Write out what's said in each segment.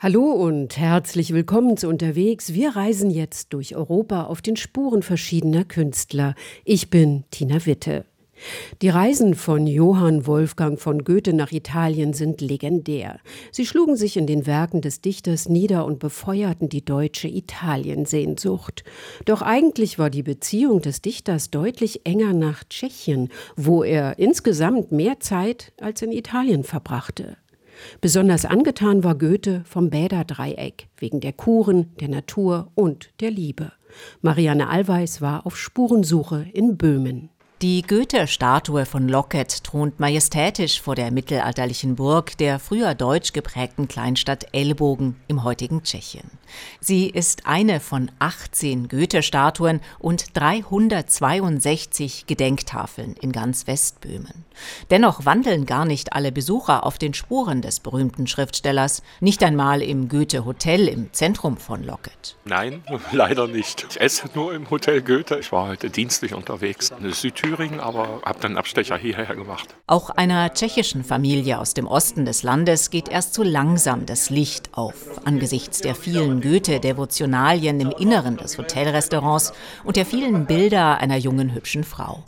Hallo und herzlich willkommen zu Unterwegs. Wir reisen jetzt durch Europa auf den Spuren verschiedener Künstler. Ich bin Tina Witte. Die Reisen von Johann Wolfgang von Goethe nach Italien sind legendär. Sie schlugen sich in den Werken des Dichters nieder und befeuerten die deutsche Italiensehnsucht. Doch eigentlich war die Beziehung des Dichters deutlich enger nach Tschechien, wo er insgesamt mehr Zeit als in Italien verbrachte. Besonders angetan war Goethe vom Bäderdreieck, wegen der Kuren, der Natur und der Liebe. Marianne Allweis war auf Spurensuche in Böhmen. Die Goethe-Statue von Loket thront majestätisch vor der mittelalterlichen Burg der früher deutsch geprägten Kleinstadt Elbogen im heutigen Tschechien. Sie ist eine von 18 Goethe-Statuen und 362 Gedenktafeln in ganz Westböhmen. Dennoch wandeln gar nicht alle Besucher auf den Spuren des berühmten Schriftstellers, nicht einmal im Goethe-Hotel im Zentrum von Loket. Nein, leider nicht. Ich esse nur im Hotel Goethe. Ich war heute dienstlich unterwegs in Südthüringen, aber habe dann einen Abstecher hierher gemacht. Auch einer tschechischen Familie aus dem Osten des Landes geht erst so langsam das Licht auf, angesichts der vielen Goethe-Devotionalien im Inneren des Hotelrestaurants und der vielen Bilder einer jungen, hübschen Frau.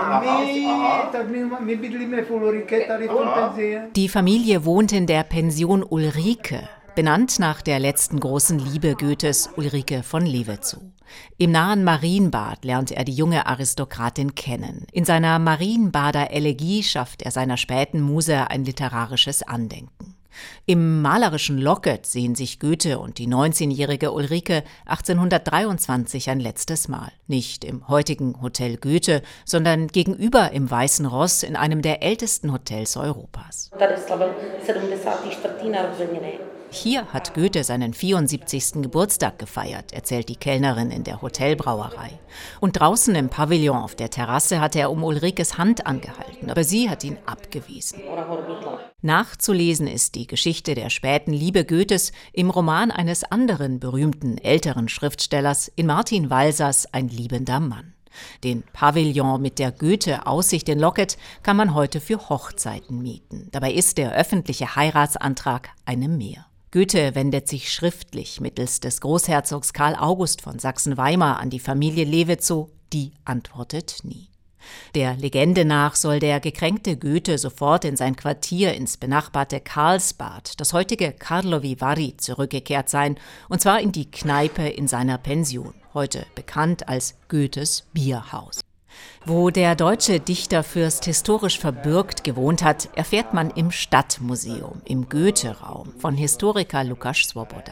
Die Familie wohnt in der Pension Ulrike, benannt nach der letzten großen Liebe Goethes, Ulrike von Lewezow. Im nahen Marienbad lernt er die junge Aristokratin kennen. In seiner Marienbader Elegie schafft er seiner späten Muse ein literarisches Andenken. Im malerischen Loket sehen sich Goethe und die 19-jährige Ulrike 1823 ein letztes Mal. Nicht im heutigen Hotel Goethe, sondern gegenüber im Weißen Ross in einem der ältesten Hotels Europas. Hier hat Goethe seinen 74. Geburtstag gefeiert, erzählt die Kellnerin in der Hotelbrauerei. Und draußen im Pavillon auf der Terrasse hat er um Ulrikes Hand angehalten, aber sie hat ihn abgewiesen. Nachzulesen ist die Geschichte der späten Liebe Goethes im Roman eines anderen berühmten älteren Schriftstellers, in Martin Walsers Ein liebender Mann. Den Pavillon mit der Goethe-Aussicht in Loket kann man heute für Hochzeiten mieten. Dabei ist der öffentliche Heiratsantrag eine Mehr. Goethe wendet sich schriftlich mittels des Großherzogs Karl August von Sachsen-Weimar an die Familie Lewezow, die antwortet nie. Der Legende nach soll der gekränkte Goethe sofort in sein Quartier ins benachbarte Karlsbad, das heutige Karlovy Vary, zurückgekehrt sein, und zwar in die Kneipe in seiner Pension, heute bekannt als Goethes Bierhaus. Wo der deutsche Dichterfürst historisch verbürgt gewohnt hat, erfährt man im Stadtmuseum, im Goethe-Raum, von Historiker Lukáš Svoboda.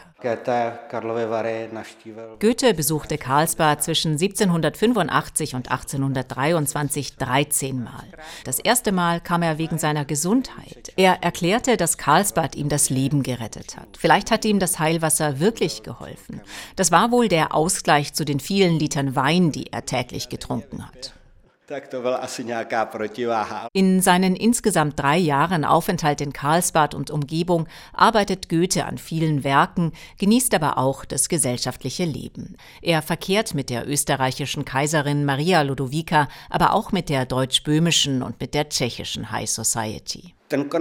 Goethe besuchte Karlsbad zwischen 1785 und 1823 13 Mal. Das erste Mal kam er wegen seiner Gesundheit. Er erklärte, dass Karlsbad ihm das Leben gerettet hat. Vielleicht hat ihm das Heilwasser wirklich geholfen. Das war wohl der Ausgleich zu den vielen Litern Wein, die er täglich getrunken hat. In seinen insgesamt 3 Jahren Aufenthalt in Karlsbad und Umgebung arbeitet Goethe an vielen Werken, genießt aber auch das gesellschaftliche Leben. Er verkehrt mit der österreichischen Kaiserin Maria Ludovica, aber auch mit der deutsch-böhmischen und mit der tschechischen High Society.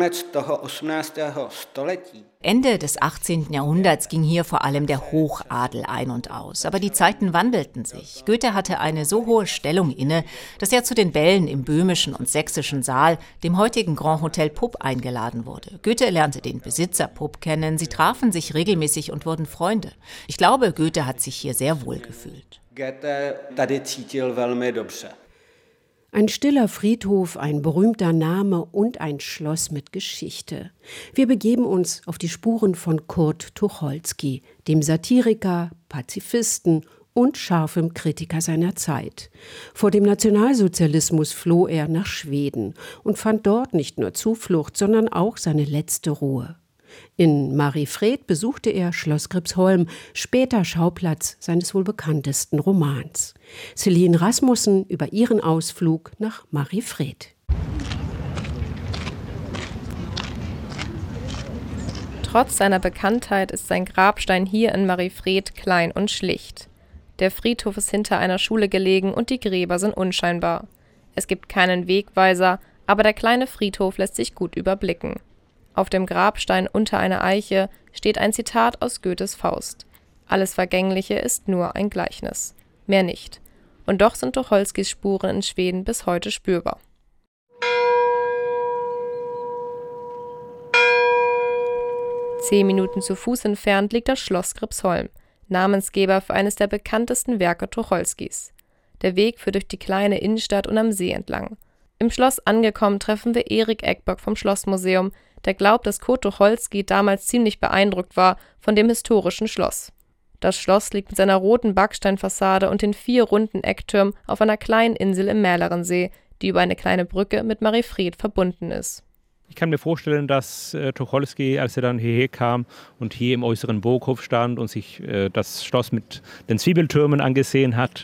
Ende des 18. Jahrhunderts ging hier vor allem der Hochadel ein und aus. Aber die Zeiten wandelten sich. Goethe hatte eine so hohe Stellung inne, dass er zu den Bällen im böhmischen und sächsischen Saal, dem heutigen Grand Hotel Pupp, eingeladen wurde. Goethe lernte den Besitzer Pupp kennen, sie trafen sich regelmäßig und wurden Freunde. Ich glaube, Goethe hat sich hier sehr wohl gefühlt. Ein stiller Friedhof, ein berühmter Name und ein Schloss mit Geschichte. Wir begeben uns auf die Spuren von Kurt Tucholsky, dem Satiriker, Pazifisten und scharfem Kritiker seiner Zeit. Vor dem Nationalsozialismus floh er nach Schweden und fand dort nicht nur Zuflucht, sondern auch seine letzte Ruhe. In Mariefred besuchte er Schloss Gripsholm, später Schauplatz seines wohl bekanntesten Romans. Celine Rasmussen über ihren Ausflug nach Mariefred. Trotz seiner Bekanntheit ist sein Grabstein hier in Mariefred klein und schlicht. Der Friedhof ist hinter einer Schule gelegen und die Gräber sind unscheinbar. Es gibt keinen Wegweiser, aber der kleine Friedhof lässt sich gut überblicken. Auf dem Grabstein unter einer Eiche steht ein Zitat aus Goethes Faust. Alles Vergängliche ist nur ein Gleichnis. Mehr nicht. Und doch sind Tucholskys Spuren in Schweden bis heute spürbar. Zehn Minuten zu Fuß entfernt liegt das Schloss Gripsholm, Namensgeber für eines der bekanntesten Werke Tucholskys. Der Weg führt durch die kleine Innenstadt und am See entlang. Im Schloss angekommen treffen wir Erik Ekberg vom Schlossmuseum, der glaubt, dass Kurt Tucholsky damals ziemlich beeindruckt war von dem historischen Schloss. Das Schloss liegt mit seiner roten Backsteinfassade und den 4 runden Ecktürmen auf einer kleinen Insel im Mälarensee, die über eine kleine Brücke mit Mariefred verbunden ist. Ich kann mir vorstellen, dass Tucholsky, als er dann hierher kam und hier im äußeren Burghof stand und sich das Schloss mit den Zwiebeltürmen angesehen hat,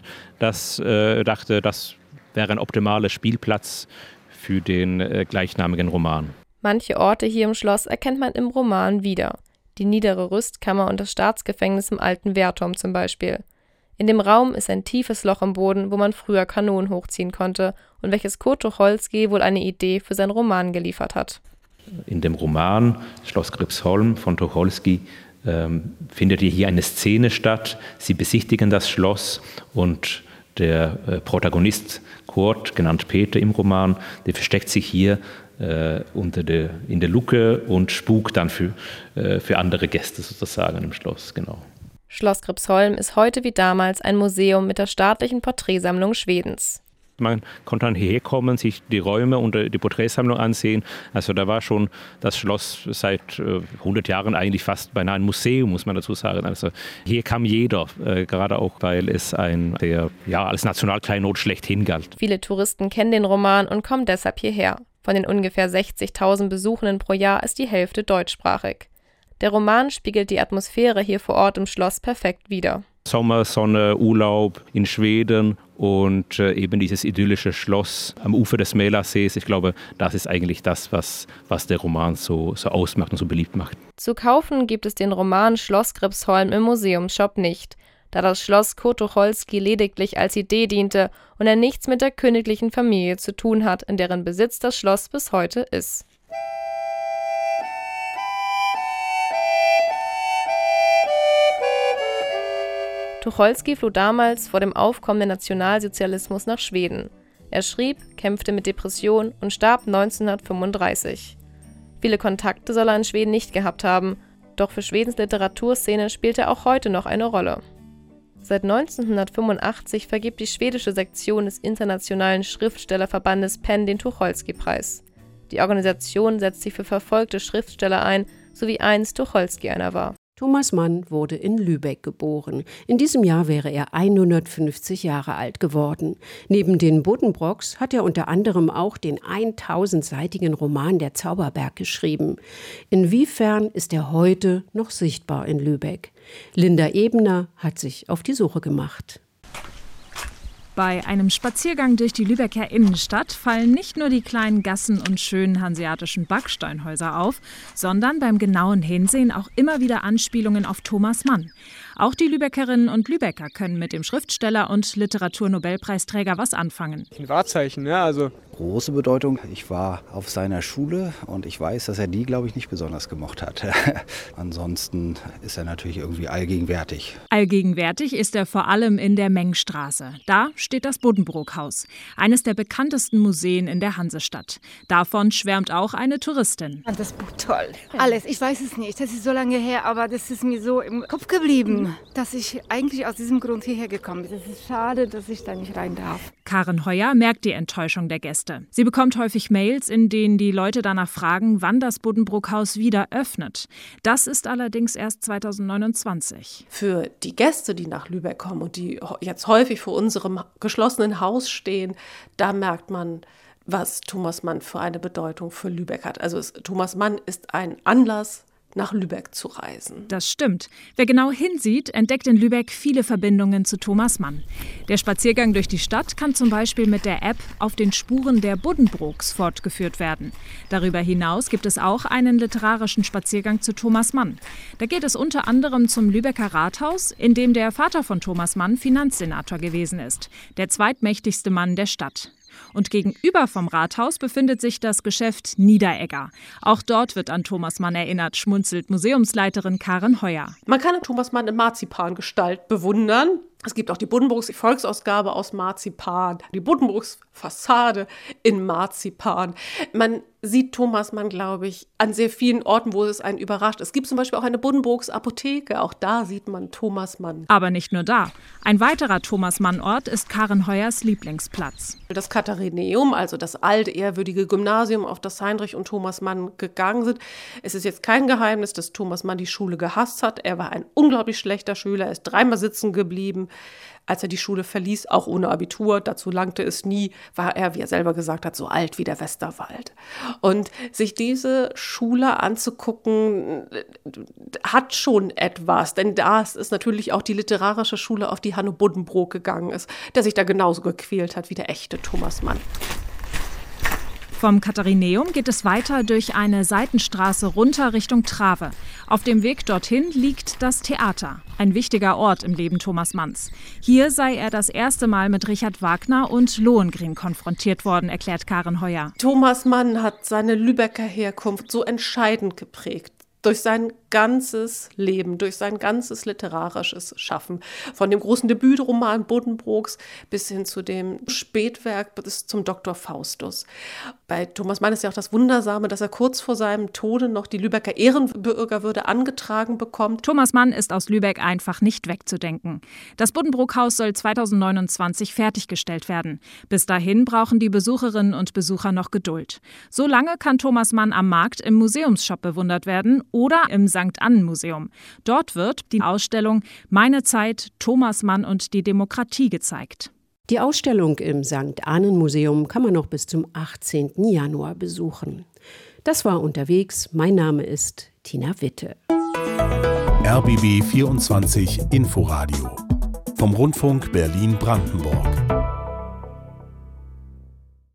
dachte, das wäre ein optimaler Spielplatz für den gleichnamigen Roman. Manche Orte hier im Schloss erkennt man im Roman wieder. Die niedere Rüstkammer und das Staatsgefängnis im alten Wehrturm zum Beispiel. In dem Raum ist ein tiefes Loch im Boden, wo man früher Kanonen hochziehen konnte und welches Kurt Tucholsky wohl eine Idee für seinen Roman geliefert hat. In dem Roman Schloss Gripsholm von Tucholsky findet hier eine Szene statt. Sie besichtigen das Schloss und der Protagonist Kurt, genannt Peter im Roman, der versteckt sich hier in der Luke und spukt dann für andere Gäste sozusagen im Schloss, genau. Schloss Gripsholm ist heute wie damals ein Museum mit der staatlichen Porträtsammlung Schwedens. Man konnte dann hierher kommen, sich die Räume und die Porträtsammlung ansehen. Also da war schon das Schloss seit 100 Jahren eigentlich fast beinahe ein Museum, muss man dazu sagen. Also hier kam jeder, gerade auch, weil es als Nationalkleinod schlechthin galt. Viele Touristen kennen den Roman und kommen deshalb hierher. Von den ungefähr 60.000 Besuchenden pro Jahr ist die Hälfte deutschsprachig. Der Roman spiegelt die Atmosphäre hier vor Ort im Schloss perfekt wider. Sommer, Sonne, Urlaub in Schweden und eben dieses idyllische Schloss am Ufer des Mälarsees. Ich glaube, das ist eigentlich das, was der Roman so ausmacht und so beliebt macht. Zu kaufen gibt es den Roman Schloss Gripsholm im Museumsshop nicht, da das Schloss Kurt Tucholsky lediglich als Idee diente und er nichts mit der königlichen Familie zu tun hat, in deren Besitz das Schloss bis heute ist. Tucholsky floh damals vor dem aufkommenden Nationalsozialismus nach Schweden. Er schrieb, kämpfte mit Depressionen und starb 1935. Viele Kontakte soll er in Schweden nicht gehabt haben, doch für Schwedens Literaturszene spielt er auch heute noch eine Rolle. Seit 1985 vergibt die schwedische Sektion des Internationalen Schriftstellerverbandes PEN den Tucholsky-Preis. Die Organisation setzt sich für verfolgte Schriftsteller ein, so wie einst Tucholsky einer war. Thomas Mann wurde in Lübeck geboren. In diesem Jahr wäre er 150 Jahre alt geworden. Neben den Buddenbrooks hat er unter anderem auch den 1000-seitigen Roman Der Zauberberg geschrieben. Inwiefern ist er heute noch sichtbar in Lübeck? Linda Ebener hat sich auf die Suche gemacht. Bei einem Spaziergang durch die Lübecker Innenstadt fallen nicht nur die kleinen Gassen und schönen hanseatischen Backsteinhäuser auf, sondern beim genauen Hinsehen auch immer wieder Anspielungen auf Thomas Mann. Auch die Lübeckerinnen und Lübecker können mit dem Schriftsteller und Literaturnobelpreisträger was anfangen. Ein Wahrzeichen, ja, also. Große Bedeutung. Ich war auf seiner Schule und ich weiß, dass er die, glaube ich, nicht besonders gemocht hat. Ansonsten ist er natürlich irgendwie allgegenwärtig. Allgegenwärtig ist er vor allem in der Mengstraße. Da steht das Buddenbrook-Haus, eines der bekanntesten Museen in der Hansestadt. Davon schwärmt auch eine Touristin. Das Buch toll. Alles, ich weiß es nicht, das ist so lange her, aber das ist mir so im Kopf geblieben, dass ich eigentlich aus diesem Grund hierher gekommen bin. Es ist schade, dass ich da nicht rein darf. Karen Heuer merkt die Enttäuschung der Gäste. Sie bekommt häufig Mails, in denen die Leute danach fragen, wann das Buddenbrook-Haus wieder öffnet. Das ist allerdings erst 2029. Für die Gäste, die nach Lübeck kommen und die jetzt häufig vor unserem geschlossenen Haus stehen, da merkt man, was Thomas Mann für eine Bedeutung für Lübeck hat. Also Thomas Mann ist ein Anlass, nach Lübeck zu reisen. Das stimmt. Wer genau hinsieht, entdeckt in Lübeck viele Verbindungen zu Thomas Mann. Der Spaziergang durch die Stadt kann zum Beispiel mit der App Auf den Spuren der Buddenbrooks fortgeführt werden. Darüber hinaus gibt es auch einen literarischen Spaziergang zu Thomas Mann. Da geht es unter anderem zum Lübecker Rathaus, in dem der Vater von Thomas Mann Finanzsenator gewesen ist, der zweitmächtigste Mann der Stadt. Und gegenüber vom Rathaus befindet sich das Geschäft Niederegger. Auch dort wird an Thomas Mann erinnert, schmunzelt Museumsleiterin Karin Heuer. Man kann Thomas Mann in Marzipangestalt bewundern. Es gibt auch die Buddenbrooks Volksausgabe aus Marzipan, die Buddenbrooks Fassade in Marzipan. Man sieht Thomas Mann, glaube ich, an sehr vielen Orten, wo es einen überrascht. Es gibt zum Beispiel auch eine Buddenbrooks Apotheke, auch da sieht man Thomas Mann. Aber nicht nur da. Ein weiterer Thomas Mann-Ort ist Karin Heuers Lieblingsplatz. Das Katharineum, also das alte, ehrwürdige Gymnasium, auf das Heinrich und Thomas Mann gegangen sind. Es ist jetzt kein Geheimnis, dass Thomas Mann die Schule gehasst hat. Er war ein unglaublich schlechter Schüler, er ist 3-mal sitzen geblieben. Als er die Schule verließ, auch ohne Abitur, dazu langte es nie, war er, wie er selber gesagt hat, so alt wie der Westerwald. Und sich diese Schule anzugucken, hat schon etwas, denn das ist natürlich auch die literarische Schule, auf die Hanno Buddenbrook gegangen ist, der sich da genauso gequält hat wie der echte Thomas Mann. Vom Katharineum geht es weiter durch eine Seitenstraße runter Richtung Trave. Auf dem Weg dorthin liegt das Theater, ein wichtiger Ort im Leben Thomas Manns. Hier sei er das erste Mal mit Richard Wagner und Lohengrin konfrontiert worden, erklärt Karin Heuer. Thomas Mann hat seine Lübecker Herkunft so entscheidend geprägt. Durch sein ganzes Leben, durch sein ganzes literarisches Schaffen. Von dem großen Debütroman Buddenbrooks bis hin zu dem Spätwerk bis zum Dr. Faustus. Bei Thomas Mann ist ja auch das Wundersame, dass er kurz vor seinem Tode noch die Lübecker Ehrenbürgerwürde angetragen bekommt. Thomas Mann ist aus Lübeck einfach nicht wegzudenken. Das Buddenbrook-Haus soll 2029 fertiggestellt werden. Bis dahin brauchen die Besucherinnen und Besucher noch Geduld. So lange kann Thomas Mann am Markt im Museumsshop bewundert werden oder im St. Annen-Museum. Dort wird die Ausstellung »Meine Zeit, Thomas Mann und die Demokratie« gezeigt. Die Ausstellung im St. Annen-Museum kann man noch bis zum 18. Januar besuchen. Das war Unterwegs. Mein Name ist Tina Witte. RBB 24 Inforadio vom Rundfunk Berlin-Brandenburg.